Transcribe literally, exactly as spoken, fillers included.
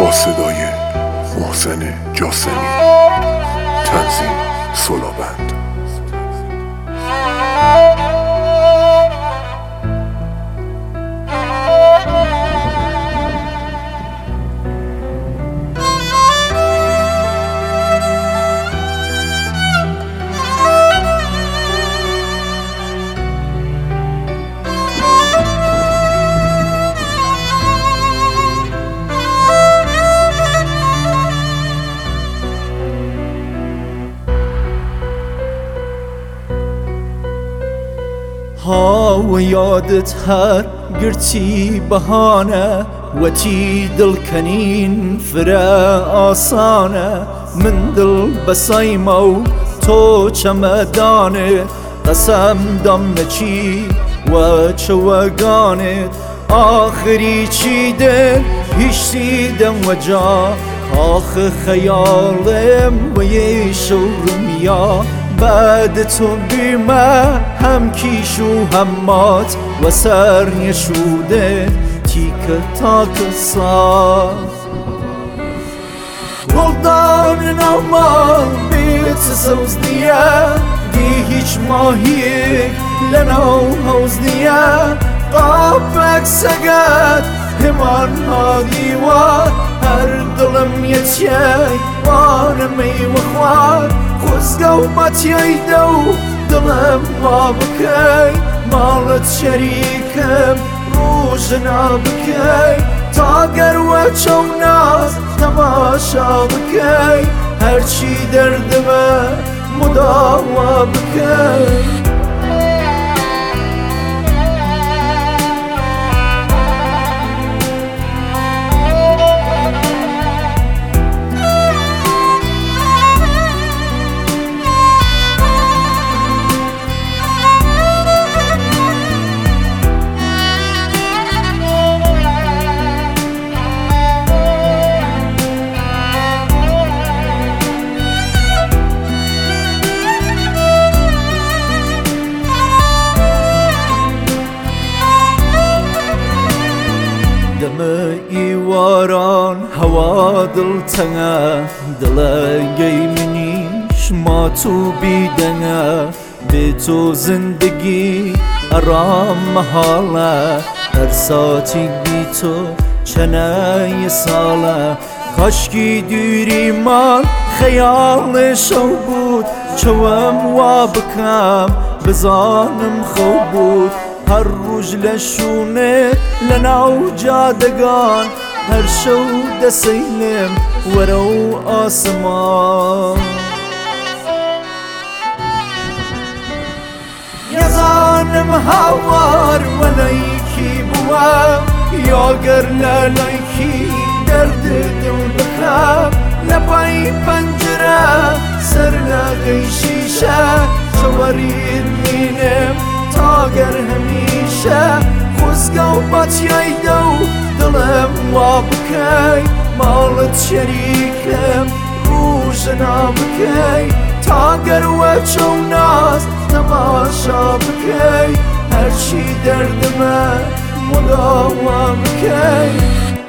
با صدای محسن جاسمی، تنظیم سولابند. ها یادت هر گرچی بهانه وتی دڵکەنین فرە ئاسانە من دڵ بەسایمە و تۆ چەمەدانێت قەسەم دەم نەچی وە چەوەگانێت ئاخری چی دێ هیچی دەم وەجا کاخە خەیاڵێم وەیە شەورمیا بعد تو بیمه هم کیش و هم مات و سر نشوده تیکه تاک سا گلدان نومال بیت سوز دیه دی هیچ ماهی لنو حوز دیه قابک سگد همان ها دیوار هر دلم یچی وانمی و خوار خۆزگە و ماتیایدا و دڵم وا بکەی ماڵت شەریکم ڕۆژنا بکەی تا گەروە چەو ناز تەماشا بکەی هەرچی دەردمە مداوا بکەی دەمە ئیواران هەوا دڵتەنگە دڵەگەی منیش مات و بیدەنگە بێ تۆ زندگی ئەڕام مەحاڵە هەر ساتێک بی تۆ چەنە ساڵە کاشکی دووریمان خەیاڵێ شەو بوود چەوەم وا بکەم بزانم خەو بوود هەر ڕۆژ لە شوونێت لە ناو جادەگان هەر شەو دەسەینم وەرە و ئاسمان نەزانم هاوار وەلایکی بووە یاگەر لە لایکی دەردە دڵ بکەم لە پای پەنجرە سەر لەغەی شیشە چەوەڕیر بینم تاگەر هەمیشە خۆزگە و ماتیایدا و دڵم وا بکەی ماڵت شەریکم ڕۆژنا بکەی تاگەروە چەو ناز تەماشا بکەی هەرچی دەردمە مداوا بکەی